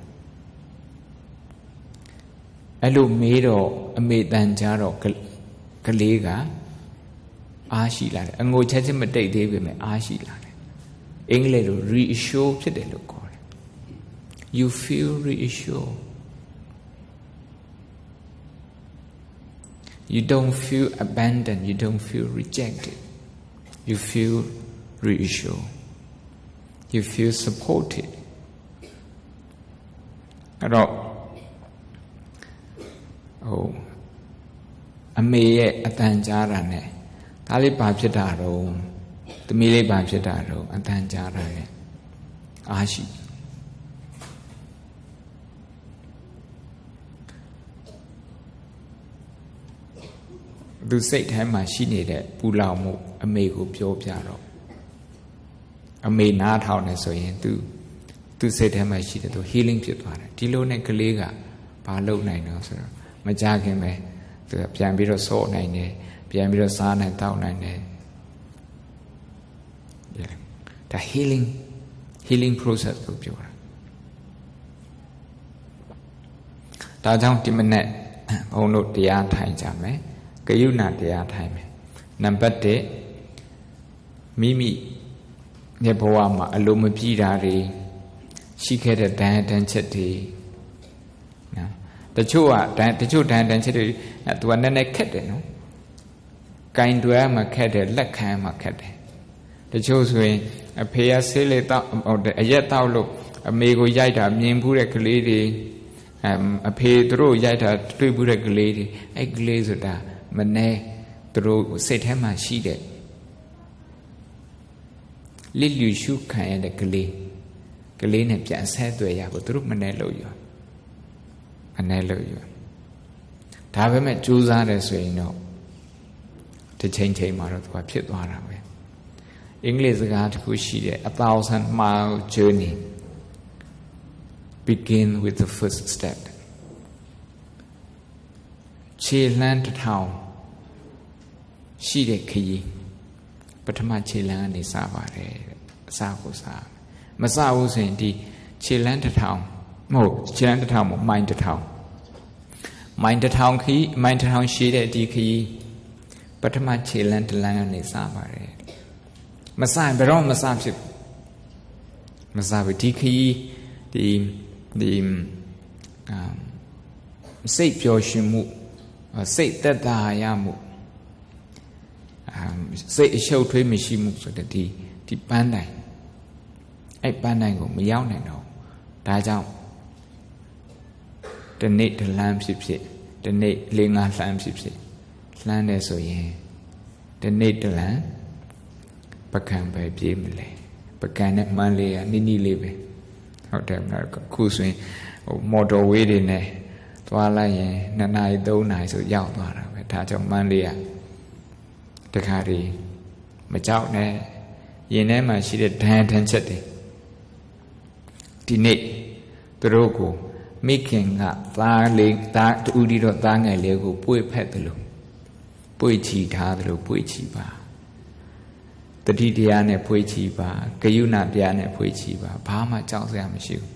အဲ့လိုမေးတော့အမေတန်ကြတော့ကလေးကအားရှိလာတယ်အငိုချက်ချင်းမတိတ်သေးပေမဲ့အားရှိလာတယ်အင်္ဂလိပ်လို reassure ဖြစ်တယ်လို့ခေါ်တယ် you feel reassure you don't feel abandoned you don't feel rejected you feel reassure you feel supported အဲ့တော့ဟိုအမေရဲ့အတန်ကြားတာနဲ့ဒါလေးဘာဖြစ်တာတော့သမီးလေးဘာဖြစ်တာတော့အတန်ကြားတာနဲ့အားရှိသူစိတ်ထဲမှာရှိနေတဲ့ပူလောင်မှုအမေကိုပြောပြတော့အမေနားထောင်နေဆိုရင်သူသူစိတ်ထဲမှာရှိတဲ့သူ healing ဖြစ်သွားတယ်ဒီလိုနဲ့ကလေးကဘာလုပ်နိုင်တော့ဆိုတော့မကြခင်ပဲသူပြန်ပြီးတော့ဆော့နိုင်တယ်ပြန်ပြီးတော့စားနိုင်တောက်နိုင်တယ်ဒါ healing healing process ကိုပြောတာဒါကြောင့်ဒီမနေ့ဘုန်းတို့တရားထိုင်ကြမယ်ကယုဏတရားထိုင်မယ်နံပါတ်တစ်မိမိရဲ့ဘဝမှာအလိုမပြည့်တာတွေရှိခဲ့တဲ့ဒဏ်တန်ချက်တွေနော်တချို့ကဒဏ်တချို့ဒဏ်တန်ချက်တွေသူကနည်းနည်းခက်တယ်နော်ကင်တွယ်မှခက်တယ်လက်ခံမှခက်တယ်တချို့ဆိုရင်အဖေကဆေးလေးတောက်အရက်တောက်လို့အမေကိုရိုက်တာမြင်ဘူးတဲ့ကလေးတွေအဖေသူတို့ရိုက်တာတွေ့ဘူးတဲ့ကလေးတွေအဲ့ကလေးဆိုတာမနေသူတို့စိတ်ထဲမှာရှိတဲ့လစ်လျူရှုခံရတဲ့ကလေးကလေးနဲ့ပြန်ဆက်သွယ်ရဖို့သူတို့မနေလို့ရမနေလို့ရဒါပေမဲ့ကြိုးစားတယ်ဆိုရင်တော့တစ်ချိန်ချိန်မှာတော့သူကဖြစ်သွားတာပဲအင်္ဂလိပ်စကားတစ်ခုရှိတယ် a thousand mile journey begin with the first step ခြေလှမ်းတစ်ထောင်ရှိတဲ့ခရီးပထမခြေလှမ်းကနေစပါတယ်အစကိုစမစဘူးဆိုရင်ဒီခြေလှမ်းတစ်ထောင်မဟုတ်ခြေလှမ်းတစ်ထောင်မဟုတ်မိုင်တစ်ထောင်မိုင်တစ်ထောင်ခရီးမိုင်တစ်ထောင်ရှိတဲ့ဒီခရီးပထမခြေလှမ်းတစ်လမ်းကနေစပါတယ်မစရင်ဘယ်တော့မစဖြစ်မစဘူးဒီခရီးဒီဒီအာစိတ်ပျော်ရွှင်မှုစိတ်သက်သာရမှုအာစိတ်အရှုပ်ထွေးမရှိမှုဆိုတဲ့ဒီဒီပန်းတိုင်အဲ့ပန်းတိုင်ကိုမရောက်နိုင်တော့ဒါကြောင့်ဒီနေ့တလန်းဖြစ်ဖြစ်ဒီနေ့လေးငါးလှမ်းဖြစ်ဖြစ်လှမ်းတယ်ဆိုရင်ဒီနေ့တလန်းပကံပဲပြေးမလဲပကံနဲ့မှန်းလေးကနိနိလေးပဲဟုတ်တယ်မလားခုဆိုရင်ဟိုမော်တော်ဝေးတွေနဲ့သွားလိုက်ရင်နှစ်နာရီသုံးနာရီဆိုရောက်သွားတာပဲဒါကြောင့်မှန်းလေးကတခါတည်းမကြောက်နဲ့ရင်ထဲမှာရှိတဲ့ဒဏ်ထန်ချက်တွေဒီနေ့သူတို့ကိုမိခင်ကသားလေးသားတူဒီတော့သားငယ်လေးကိုပွေဖက်တယ်လို့ပွေချီထားတယ်လို့ပွေချီပါတတိတရားနဲ့ဖွေးချီပါဂယုဏတရားနဲ့ဖွေးချီပါဘာမှကြောက်စရာမရှိဘူး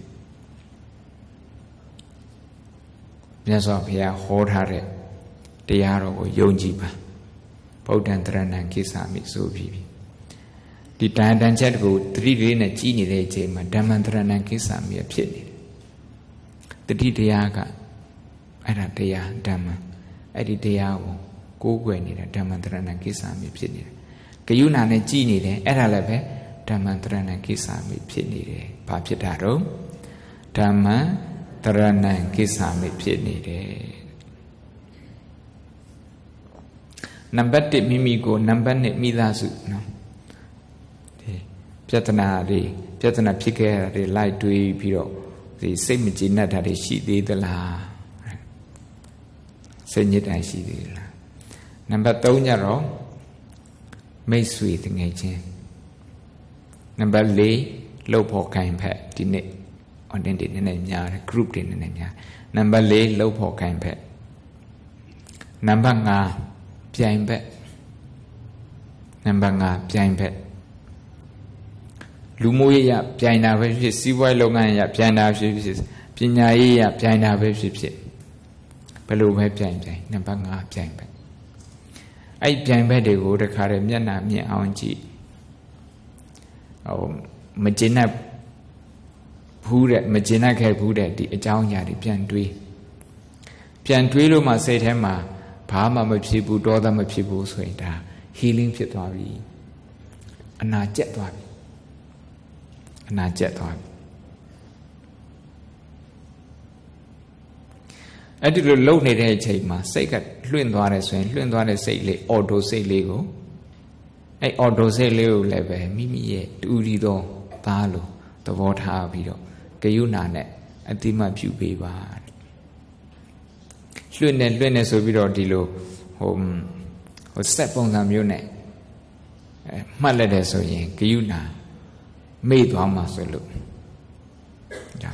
မြတ်စွာဘုရားဟောထားတဲ့တရားတော်ကိုယုံကြည်ပါဗုဒ္ဓံတရဏံကိစ္ဆာမိဆိုပြီးပြီဒီတန်တန်ချက်ကိုတတိလေးနဲ့ကြီးနေတဲ့အချိန်မှာဓမ္မံတရဏံကိစ္ဆာမိဖြစ်နေတယ်တတိတရားကအဲ့ဒါတရားဓမ္မံအဲ့ဒီတရားကိုကိုးကွယ်နေတာဓမ္မံတရဏံကိစ္ဆာမိဖြစ်နေတယ်ဂယုဏနဲ့ကြည်နေတယ်အဲ့ဒါလည်းပဲဓမ္မံတရဏံကိစ္ဆာမိဖြစ်နေတယ်ဘာဖြစ်တာတော့ဓမ္မံတရဏံကိစ္ဆာမိဖြစ်နေတယ်နံပါတ်တစ်မိမိကိုနံပါတ်နှစ်မိသားစုနော်ဒီပြဿနာတွေပြဿနာဖြစ်ခဲ့တာတွေလိုက်တွေးပြီးတော့ဒီစိတ်မကျေနပ်တာတွေရှိသေးသလားစိတ်ညစ်တာရှိသေးသလားနံပါတ်သုံးညတော့မိတ်ဆွေတငယ်ချင်းနံပါတ်လေးလှုပ်ဖို့ခိုင်ဖက်ဒီနေ့ online တွေနည်းနည်းများတယ် group တွေနည်းနည်းများနံပါတ်လေးလှုပ်ဖို့ခိုင်ဖက်နံပါတ်ငါးပြိုင်ဖက်နံပါတ်ငါးပြိုင်ဖက်လူမှုရေးရပြိုင်တာပဲဖြစ်စီးပွားရေးလုပ်ငန်းရပြိုင်တာဖြစ်ဖြစ်ပညာရေးရပြိုင်တာပဲဖြစ်ဖြစ်ဘယ်လိုပဲပြိုင်ပြိုင်နံပါတ်ငါးပြိုင်ဖက်အဲ့ပြိုင်ဘက်တွေကိုတခါတည်းမျက်နှာမြင်အောင်ကြည့်ဟိုမကျင်တတ်ဘူးတဲ့မကျင်တတ်ခဲ့ဘူးတဲ့ဒီအကြောင်းအရာတွေပြန်တွေးပြန်တွေးလို့မှစိတ်ထဲမှာဘာမှမဖြစ်ဘူးဒေါသမဖြစ်ဘူးဆိုရင်ဒါ healing ဖြစ်သွားပြီအနာကျက်သွားပြီအနာကျက်သွားပြီအဲ့ဒီလိုလုံနေတဲ့အချိန်မှာစိတ်ကလွင့်သွားတယ်ဆိုရင်လွင့်သွားတဲ့စိတ်လေးအော်တိုစိတ်လေးကိုအဲ့အော်တိုစိတ်လေးကိုလည်းပဲမိမိရဲ့တူရီသောသားလိုသဘောထားပြီးတော့ဂယုဏနဲ့အတိမတ်ပြုပေးပါလွင့်နေလွင့်နေဆိုပြီးတော့ဒီလိုဟိုဟိုစက်ပုံစံမျိုးနဲ့အဲမှတ်လက်တယ်ဆိုရင်ဂယုဏမေ့သွားမှာဆိုလို့ဒါ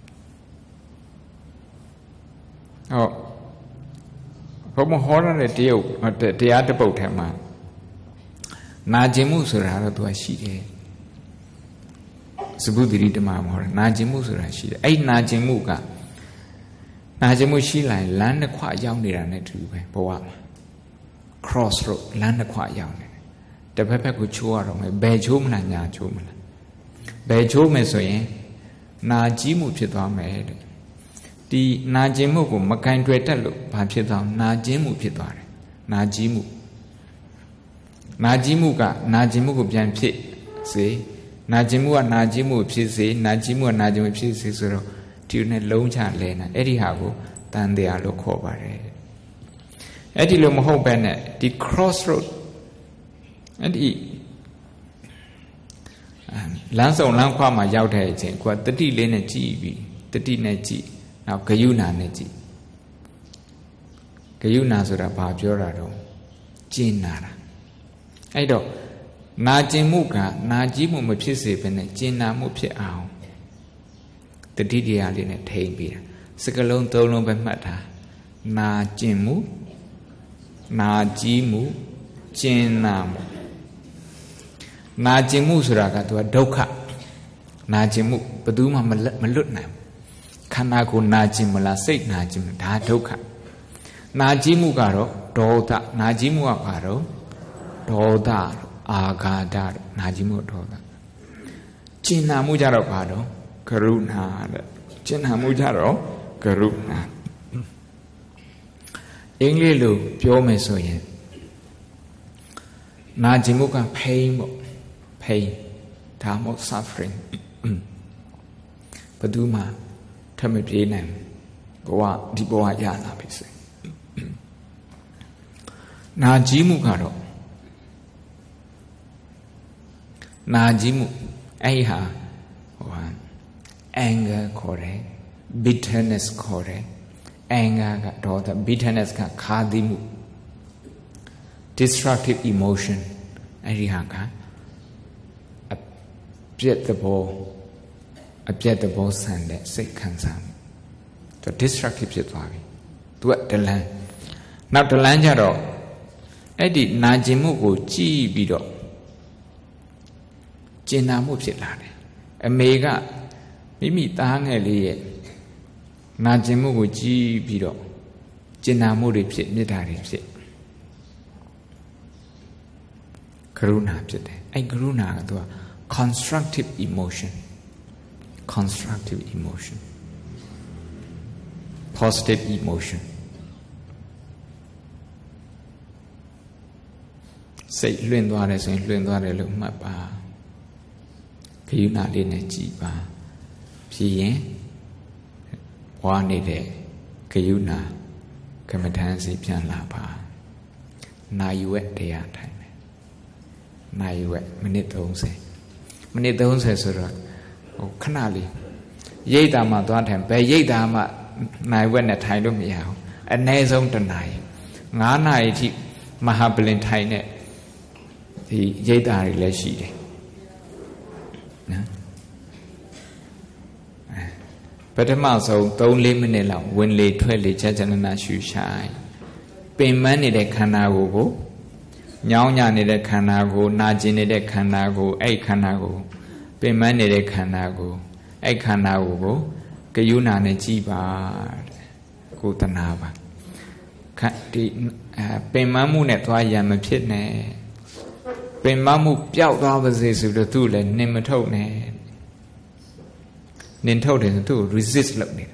ဟုတ်ဘုံဟောရတဲ့တရုတ်တရားတစ်ပုဒ်ထဲမှာနာကျင်မှုဆိုတာတော့သူကရှိတယ်သဗ္ဗုတိဓမ္မမှာဟောတာနာကျင်မှုဆိုတာရှိတယ်အဲ့နာကျင်မှုကနာကျင်မှုရှိလိုက်လမ်းတစ်ခွရောက်နေတာနဲ့တူပဲဘဝမှာ cross road လမ်းတစ်ခွရောက်နေတယ်တစ်ဖက်ဖက်ကိုချိုးရတော့မယ်ဘယ်ချိုးမလားညာချိုးမလားဘယ်ချိုးမယ်ဆိုရင်နာကြီးမှုဖြစ်သွားမယ်တဲ့ဒီနာကျင်မှုကိုမကင်တွယ်တတ်လို့ဘာဖြစ်သွားနာကျင်မှုဖြစ်သွားတယ်နာကြီးမှုနာကြီးမှုကနာကျင်မှုကိုပြန်ဖြစ်စေနာကျင်မှုကနာကျင်မှုဖြစ်စေနာကျင်မှုကနာကျင်မှုဖြစ်စေဆိုတော့ဒီနဲ့လုံးချလဲနေအဲ့ဒီဟာကိုတန်တရားလို့ခေါ်ပါတယ်အဲ့ဒီလိုမဟုတ်ပဲနဲ့ဒီ cross road အဲ့ဒီလမ်းဆောင်လမ်းခွမှာရောက်တဲ့အချိန်ကိုတတိလေးနဲ့ကြည်ပြီးတတိနဲ့ကြည်နောက်ဂယုဏနဲ့ကြည်ဂယုဏဆိုတာဘာပြောတာတော့ကျင်နာတာအဲ့တော့နာကျင်မှုကနာကြီးမှုမဖြစ်စေဘဲနဲ့ကျင်နာမှုဖြစ်အောင်တတိတရားလေးနဲ့ထိမ့်ပြီးတာစကလုံးသုံးလုံးပဲမှတ်တာနာကျင်မှုနာကြီးမှုကျင်နာမှုနာကျင်မှုဆိုတာကသူကဒုက္ခနာကျင်မှုဘယ်သူမှမလွတ်နိုင်ခန္ဓာကိုယ်နာကျင်မလားစိတ်နာကျင်မလားဒါဒုက္ခနာကြီးမှုကတော့ဒေါသနာကြီးမှုကဘာတော့ဒေါသအာဃာတနာကြီးမှုဒေါသကျင်နာမှုကြတော့ဘာတော့ကရုဏာတဲ့ကျင်နာမှုကြတော့ကရုဏာအင်္ဂလိပ်လိုပြောမယ်ဆိုရင်နာကျင်မှုက pain ပေါ့ pain ဒါမှမဟုတ် suffering ဘယ်သူမှထမပြေးနိုင်ဘဝဒီဘဝရလာပြီစေနာကြီးမှုကတော့နာကြီးမှုအဲ့ဟာဟို anger ခေါ်တယ် bitterness ခေါ်တယ် anger ကဒေါသ bitterness ကခါးသီးမှု destructive emotion အဲ့ဒီဟာကအပြည့်သဘောအပြည့်သဘောဆန်တဲ့စိတ်ခံစားမှုသူ destructive ဖြစ်သွားပြီသူကဒလန်နောက်ဒလန်ကြတော့အဲ့ဒီနာကျင်မှုကိုကြည်ပြီးတော့ကျင်နာမှုဖြစ်လာတယ်အမေကမိမိသားငယ်လေးရဲ့နာကျင်မှုကိုကြည်ပြီးတော့ကျင်နာမှုတွေဖြစ်မေတ္တာတွေဖြစ်ကရုဏာဖြစ်တယ်အဲ့ကရုဏာကသူက constructive emotion constructive emotion positive emotion စိတ်လွင့်သွားတယ်ဆိုရင်လွင့်သွားတယ်လို့မှတ်ပါဂယုဏလေးနဲ့ကြည်ပါဖြစ်ရင်ဘွားနေတဲ့ဂယုဏကမ္မထမ်းစီပြန်လာပါနာယူဝက်တရားထိုင်မယ်နာယူဝက်မိနစ်သုံးဆယ်မိနစ်သုံးဆယ်ဆိုတော့ဟိုခဏလေးရိတ်တာမှသွားထိုင်ဘယ်ရိတ်တာမှနိုင်ဝက်နဲ့ထိုင်လို့မရဘူးအနည်းဆုံးတစ်နာရီငါးနာရီထိမဟာပလင်ထိုင်တဲ့ဒီရိတ်တာတွေလည်းရှိတယ်နော်ပထမဆုံး သုံးလေးမိနစ်လောက်ဝင်လေထွက်လေချက်ချက်နာရှူဆိုင်ပင်ပန်းနေတဲ့ခန္ဓာကိုယ်ကိုညောင်းညနေတဲ့ခန္ဓာကိုယ်နာကျင်နေတဲ့ခန္ဓာကိုယ်အဲ့ခန္ဓာကိုယ်ပင်ပန်းနေတဲ့ခန္ဓာကိုယ်အဲ့ခန္ဓာကိုယ်ကိုဂယုဏနဲ့ကြည်ပါကိုတနာပါခဒီပင်ပန်းမှုနဲ့သွားရံမဖြစ်နဲ့ပင်မမှုပျောက်သွားပါစေဆိုတော့သူ့လည်းနင်မထုတ်နဲ့နင်ထုတ်တယ်ဆိုသူ့ resist လုပ်နေတယ်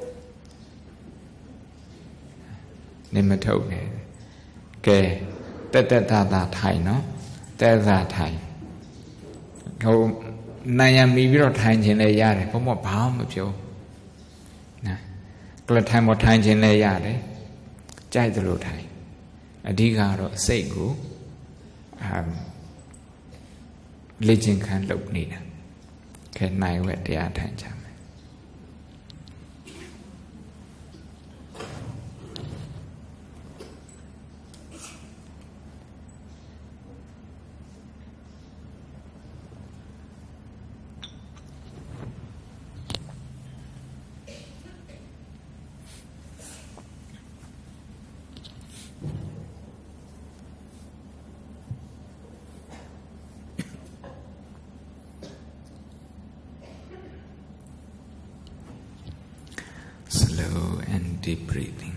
နင်မထုတ်နဲ့ကဲတက်တက်တာတာထိုင်နော်တက်တာထိုင်ဟိုနိုင်ရမီပြီးတော့ထိုင်ခြင်းလည်းရတယ်ဘုံမဘာမှမပြောနော်ကလထိုင်မထိုင်ခြင်းလည်းရတယ်ကြိုက်တယ်လို့ထိုင်အဓိကတော့စိတ်ကိုအာလေ့ကျင့်ခန်းလုပ်နေတာခဲနိုင်ဝက်တရားထိုင်ကြမယ် slow and deep breathing.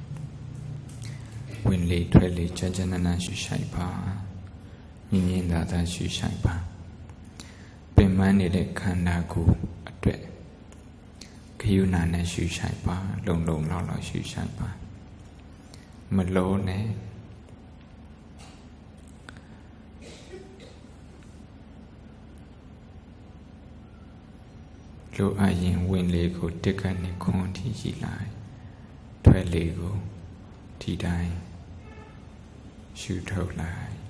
When lay twelve Jajanana Shushaipa, Yin Dada Shushaipa, Pemanile Kandagu, a dread. Kayunana Shushaipa, Long Long Lala Shushaipa, Malone. Lo ayin win lego deka ne konti jilai, twe lego, ti dai, shoot out lai.